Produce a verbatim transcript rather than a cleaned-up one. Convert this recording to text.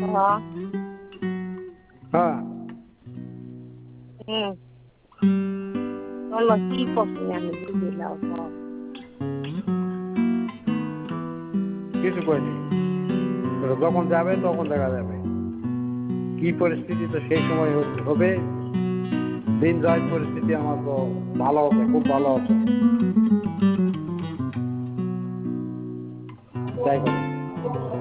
হ্যাঁ। হ্যাঁ। হুম। বলো কি করছো আমি বুঝলাম তো। কিছু করিনি, যখন যাবে তখন দেখা যাবে কি পরিস্থিতি, তো সেই সময় হবে। দিন যায় পরিস্থিতি আমার তো ভালো হবে, খুব ভালো হবে।